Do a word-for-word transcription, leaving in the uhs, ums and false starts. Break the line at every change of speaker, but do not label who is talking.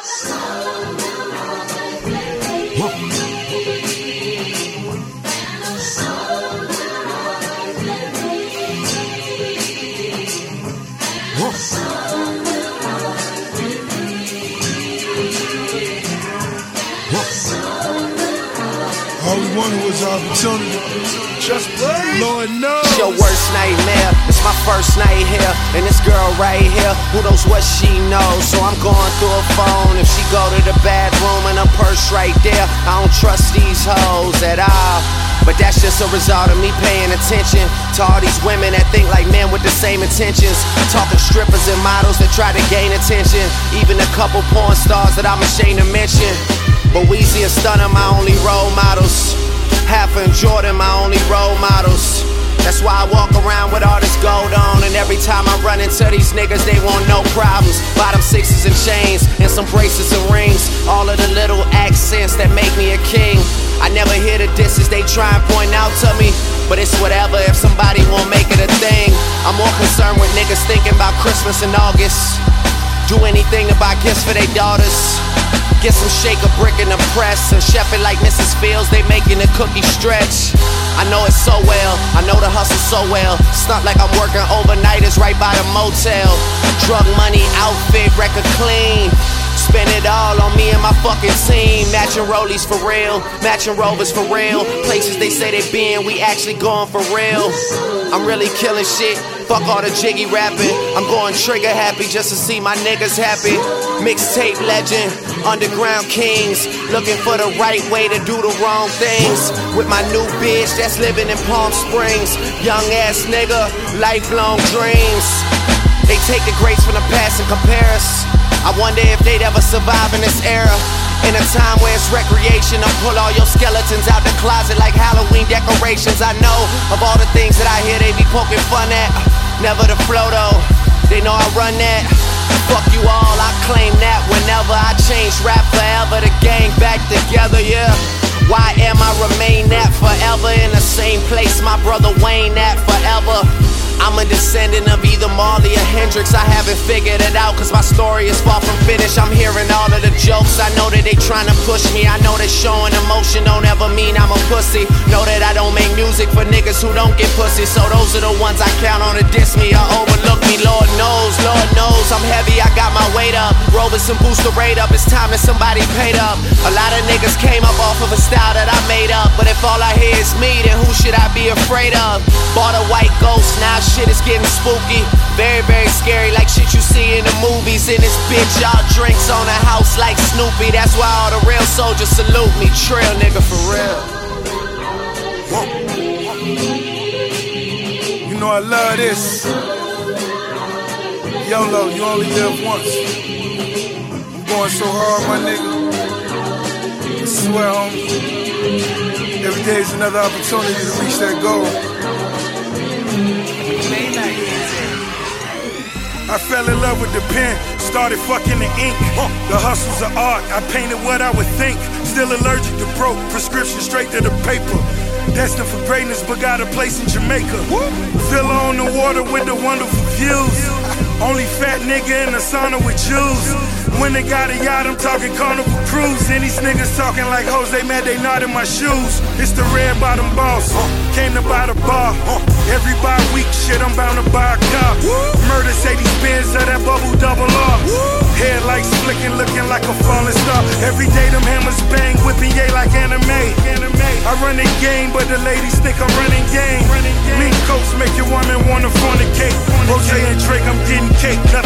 All we wanted was opportunity. Just play. Lord knows.
It's your worst nightmare. It's my first night here. And this girl right here, who knows what she knows? So I'm going through her phone. If she go to the bathroom and her purse right there, I don't trust these hoes at all. But that's just a result of me paying attention to all these women that think like men with the same intentions. Talking strippers and models that try to gain attention. Even a couple porn stars that I'm ashamed to mention. But Weezy and Stunner my only role models. Half and Jordan my only role models. That's why I walk around with all this gold on. And every time I run into these niggas, they want no problems. Bottom sixes and chains, and some bracelets and rings. All of the little accents that make me a king. I never hear the disses they try and point out to me. But it's whatever if somebody won't make it a thing. I'm more concerned with niggas thinking about Christmas in August. Do anything to buy gifts for their daughters. Get some shake a brick in the press and chef it like Missus Fields, they making the cookie stretch. I know it so well, I know the hustle so well. It's not like I'm working overnighters right by the motel. Drug money, outfit, record clean. Spend it all on me and my fucking team. Matching rollies for real, matching rovers for real. Places they say they been, we actually going for real. I'm really killing shit, fuck all the jiggy rapping. I'm going trigger happy just to see my niggas happy. Mixtape legend, underground kings. Looking for the right way to do the wrong things. With my new bitch that's living in Palm Springs. Young ass nigga, lifelong dreams. They take the greats from the past and compare us. I wonder if they'd ever survive in this era. In a time where it's recreation, I pull all your skeletons out the closet like Halloween decorations. I know of all the things that I hear they be poking fun at. Never the flow though, they know I run that. Fuck you all, I claim that whenever I change rap forever. The gang back together, yeah. Why am I remain that forever in the same place my brother Wayne at forever? I'm a descendant of either Marley or Hendrix. I haven't figured it out cause my story is far from finished. I'm hearing all of the jokes, I know that they trying to push me. I know that showing emotion don't ever mean I'm a pussy. Know that I don't make music for niggas who don't get pussy. So those are the ones I count on to diss me or overlook me. Lord knows, Lord knows I'm heavy, I got my weight up. Robinson boost the rate up, it's time that somebody paid up. A lot of niggas came up off of a style that I made up. But if all I hear is me, then who should I be afraid of? Bought a white ghost, now shit is getting spooky. Very, very scary, like shit you see in the movies. In this bitch, y'all drinks on the house like Snoopy. That's why all the real soldiers salute me. Trill nigga for real.
You know I love this. YOLO, you only live once. I'm going so hard, my nigga. I swear, homie. Every day is another opportunity to reach that goal. I fell in love with the pen, started fucking the ink. The hustle's an art, I painted what I would think. Still allergic to broke, prescription straight to the paper. Destined for greatness, but got a place in Jamaica. Villa on the water with the wonderful views. Only fat nigga in the sauna with jewels. When they got a yacht, I'm talking Carnival Cruise. And these niggas talking like hoes, they mad they not in my shoes. It's the red bottom boss, came to buy the bar. Every bi week shit, I'm bound to buy a car. Murder say these Benz of that bubble double R. Headlights flicking, looking like a falling star. Every day them hammers bang, whipping yay like anime. I run the game, but the ladies think I'm running game. Mink coats make your woman wanna fornicate. Roger and Drake, I'm getting cake.